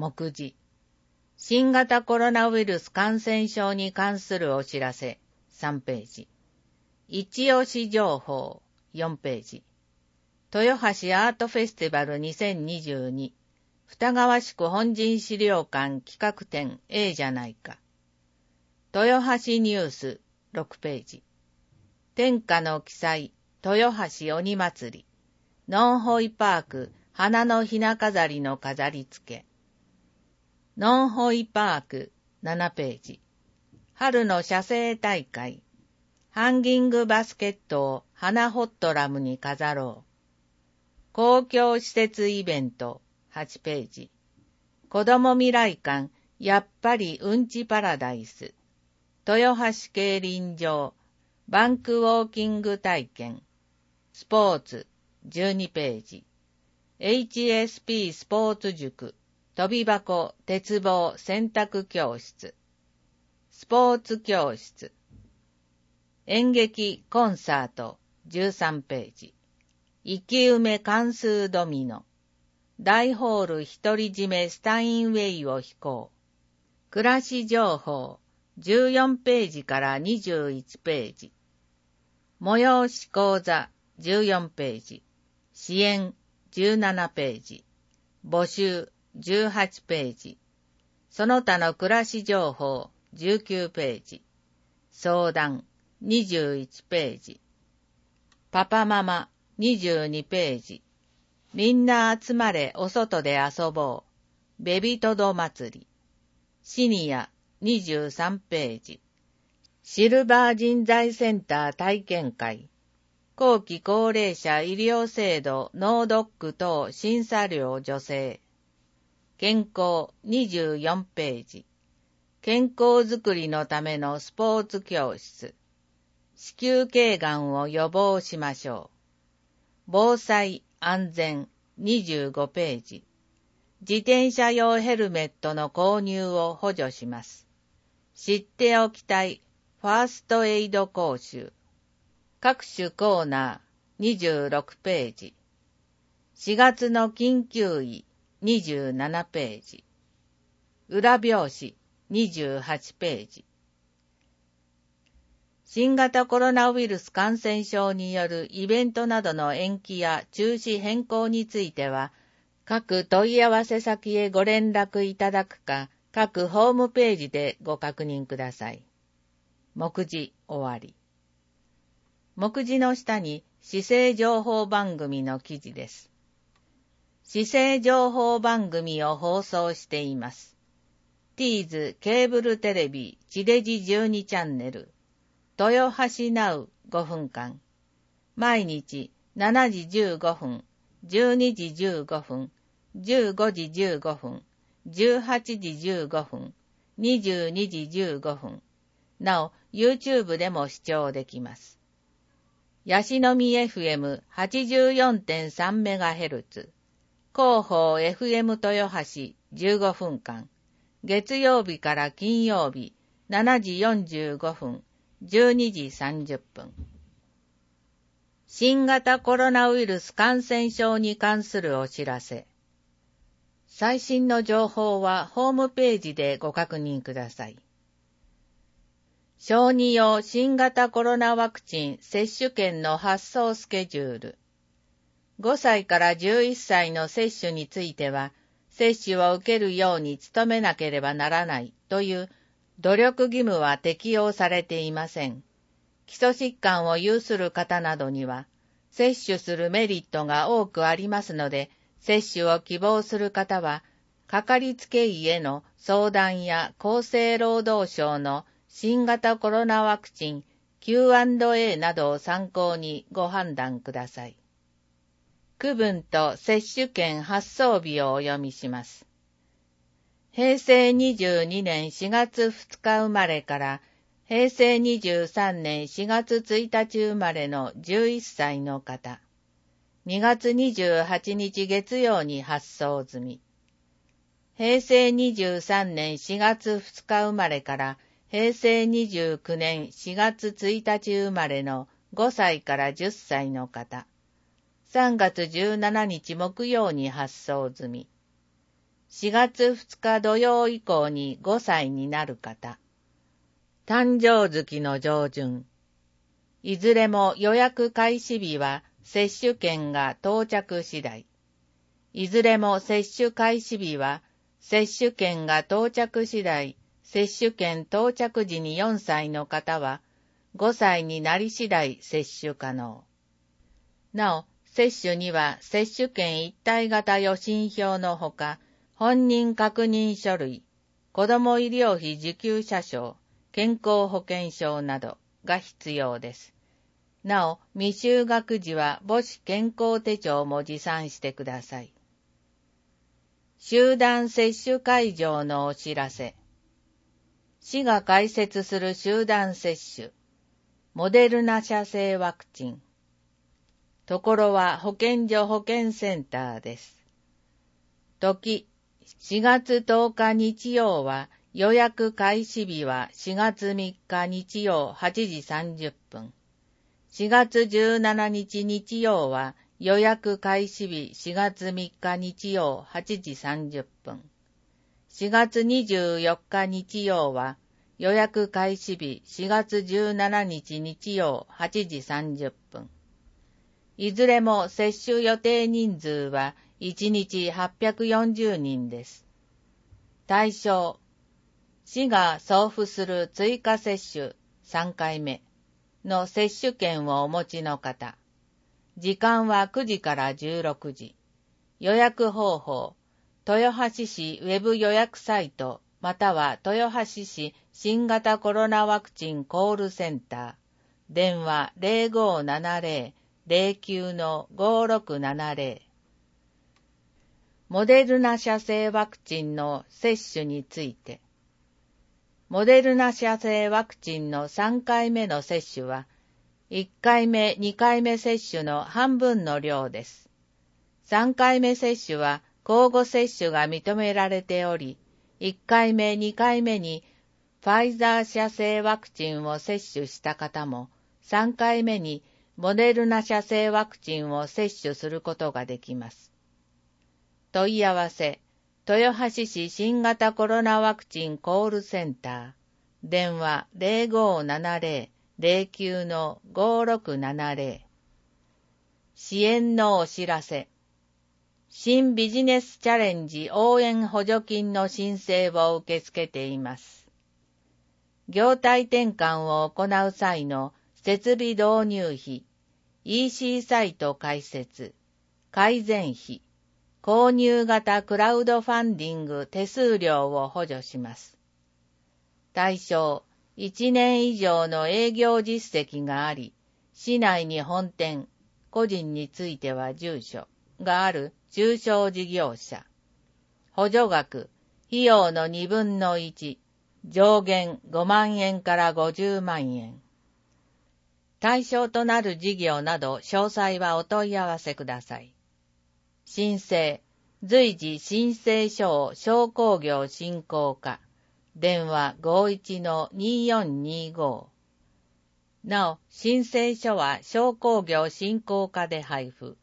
目次。新型コロナウイルス感染症に関するお知らせ、3ページ。一押し情報、4ページ。豊橋アートフェスティバル2022、二川宿本陣資料館企画展じゃないか。豊橋ニュース、6ページ。天下の記載、豊橋鬼祭り。ノンホイパーク、花のひな飾りの飾り付け。ノンホイパーク、7ページ。春の写生大会。ハンギングバスケットを花ホットラムに飾ろう。公共施設イベント、8ページ。子ども未来館、やっぱりうんちパラダイス。豊橋競輪場、バンクウォーキング体験。スポーツ、12ページ。HSP スポーツ塾、飛び箱、鉄棒、選択教室。スポーツ教室。演劇、コンサート、13ページ。生き埋め関数ドミノ。大ホール独り占めスタインウェイを飛行。暮らし情報、14ページから21ページ。催し講座、14ページ。支援、17ページ。募集、18ページ。その他の暮らし情報、19ページ。相談、21ページ。パパママ、22ページ。みんな集まれお外で遊ぼう。ベビトド祭り。シニア、23ページ。シルバー人材センター体験会。後期高齢者医療制度ノードック等審査料助成。健康24ページ。健康づくりのためのスポーツ教室。子宮頸がんを予防しましょう。防災安全25ページ。自転車用ヘルメットの購入を補助します。知っておきたいファーストエイド講習。各種コーナー26ページ。4月の緊急医27ページ。裏表紙28ページ。新型コロナウイルス感染症によるイベントなどの延期や中止変更については、各問い合わせ先へご連絡いただくか、各ホームページでご確認ください。目次終わり。目次の下に市政情報番組の記事です。市政情報番組を放送しています。ティーズケーブルテレビ地デジ12チャンネル、豊橋ナウ5分間、毎日7時15分、12時15分、15時15分、18時15分、22時15分、なお YouTube でも視聴できます。ヤシの実 FM84.3MHz、 広報 FM 豊橋15分間、月曜日から金曜日7時45分、12時30分。新型コロナウイルス感染症に関するお知らせ。最新の情報はホームページでご確認ください。小児用新型コロナワクチン接種券の発送スケジュール。5歳から11歳の接種については、接種を受けるように努めなければならないという努力義務は適用されていません。基礎疾患を有する方などには、接種するメリットが多くありますので、接種を希望する方は、かかりつけ医への相談や厚生労働省の新型コロナワクチン Q&A などを参考にご判断ください。区分と接種券発送日をお読みします。平成22年4月2日生まれから平成23年4月1日生まれの11歳の方。2月28日月曜に発送済み。平成23年4月2日生まれから平成29年4月1日生まれの5歳から10歳の方。3月17日木曜に発送済み。 4月2日土曜以降に5歳になる方、誕生月の上旬、いずれも予約開始日は接種券が到着次第。いずれも接種開始日は接種券が到着次第、接種券到着時に4歳の方は5歳になり次第接種可能。なお、接種には接種券一体型予診票のほか、本人確認書類、子ども医療費受給者証、健康保険証などが必要です。なお、未就学時は母子健康手帳も持参してください。集団接種会場のお知らせ。市が開設する集団接種、モデルナ社製ワクチン。ところは保健所保健センターです。時、4月10日日曜は予約開始日は4月3日日曜8時30分。4月17日日曜は予約開始日4月3日日曜8時30分。4月24日日曜は予約開始日4月17日日曜8時30分。いずれも接種予定人数は1日840人です。対象、市が送付する追加接種3回目の接種券をお持ちの方。時間は9時から16時。予約方法、豊橋市ウェブ予約サイトまたは豊橋市新型コロナワクチンコールセンター。電話 0570-09-5670。モデルナ社製ワクチンの接種について。モデルナ社製ワクチンの3回目の接種は、1回目、2回目接種の半分の量です。3回目接種は交互接種が認められており、1回目、2回目にファイザー社製ワクチンを接種した方も、3回目にモデルナ社製ワクチンを接種することができます。問い合わせ、豊橋市新型コロナワクチンコールセンター、電話 0570-09-5670。支援のお知らせ。新ビジネスチャレンジ応援補助金の申請を受け付けています。業態転換を行う際の設備導入費、EC サイト開設、改善費、購入型クラウドファンディング手数料を補助します。対象、1年以上の営業実績があり、市内に本店、個人については住所がある中小事業者。補助額、費用の2分の1、上限5万円から50万円。対象となる事業など詳細はお問い合わせください。申請、随時申請書を商工業振興課。電話 51-2425。なお、申請書は商工業振興課で配布。